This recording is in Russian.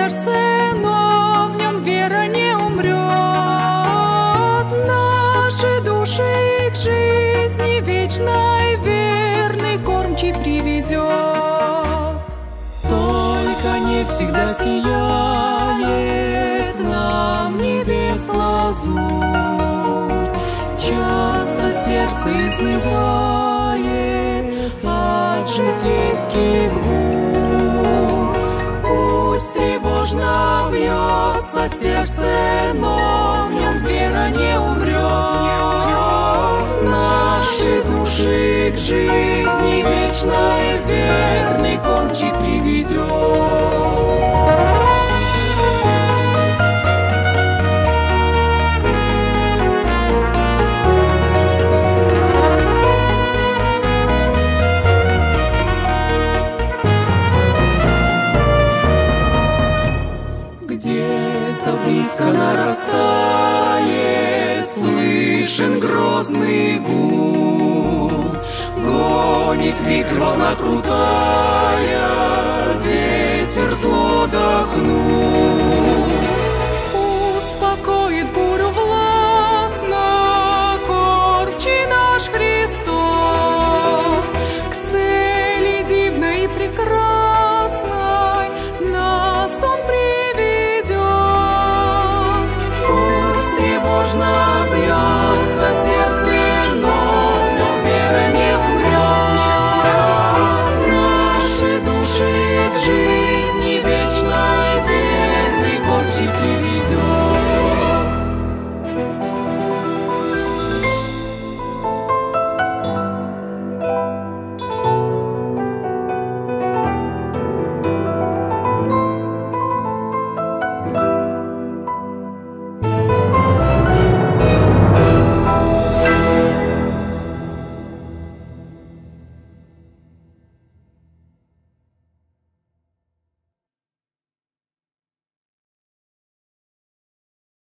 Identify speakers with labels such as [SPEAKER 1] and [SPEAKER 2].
[SPEAKER 1] сердце, но в нем вера не умрет. Наши души к жизни вечной верный кормчий приведет. Только не всегда сияет нам небес лазурь. Часто сердце изнывает от житейских бурь. Пусть тревожно бьется сердце, но в нем вера не умрет. Наши души к жизни вечной верный кормчий приведет. Где-то близко нарастает, слышен грозный гул. Гонит вихрь, волна крутая, ветер зло дохнул.